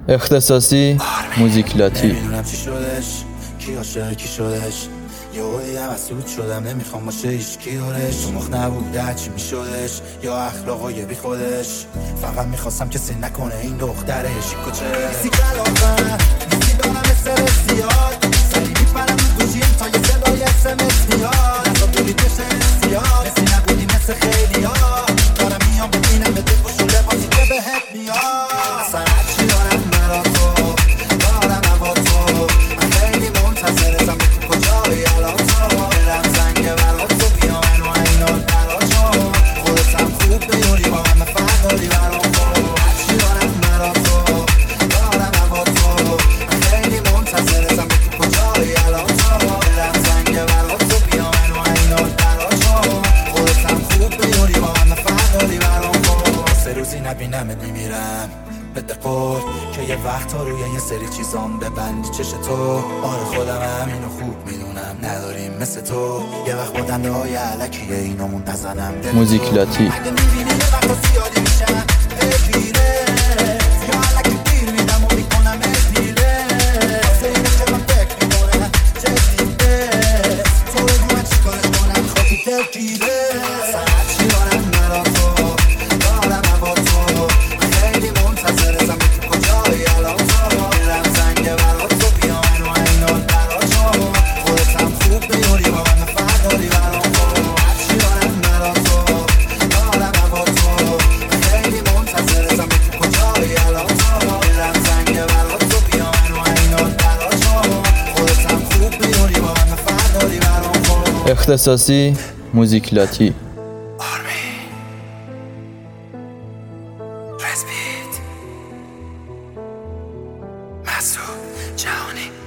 اختصاصی موزیک لاتی. نمیدونم چی شدش، کی عاشق کی شدش، یه دیدم مسعود شدم نمیخوام باشه هیچ کی دورش. تو مخ نبوده چی میشدش، یا اخلاقای بی خودش. فقط میخواستم کسی نکنه این دختره شیکوچه. نیستی کلافه نیستی دارم مثل زیاد، سری میپرم گوشیم تا یه صدای اسمس میاد. از آبولی بشه سیاد مثل نبودی مثل خیلی ها. دارم میام ببینم به دل بشو لباسی که بهت میاد. اصلا هرچی دارم برا تو دارم هوا تو. من خیلی منتظرتم تو کجایی الان تو. دلم زنگه برا تو بیا من و اینا برا تو. خودتم خوب بیاری با من فرداری برا تو. هرچی دارم برا تو دارم هوا تو. من خیلی منتظرتم تو کجایی الان تو. دلم زنگه برا تو بیا من و اینا برا تو. خودتم خوب بیاری با من فرداری برا تو. سه روزی نبینمت میمیرم بده قول که یه وقتا روی یه سری چیزام ببندی چش تو. آره خودم اینو خوب میدونم نداریم مثل تو. یه وقت با دنده های علکیه اینامون نزنم موزیک لاتی. اگه میبینی یه وقتا زیادی میشم پیره یا علکی گیر میدم و میکنم پیره. واسه اینه که من فکر میکنم جدیده تو بگو من چیکارش کنم خاکی دلگیره. اصلا هرچی دارم برا تو دارم هوا تو. من خیلی منتظرتم تو کجایی الان تو. دلم زنگه برا تو بیا من و اینا برا تو. خودتم خوب بیاری با من فرداری برا تو. هرچی دارم برا تو دارم هوا تو. من خیلی منتظرتم تو کجایی الان تو. دلم زنگه برا تو بیا من و اینا برا تو. خودتم خوب بیاری با من فرداری برا تو. اختصاصی موزیک لاتی. مسعود جهانی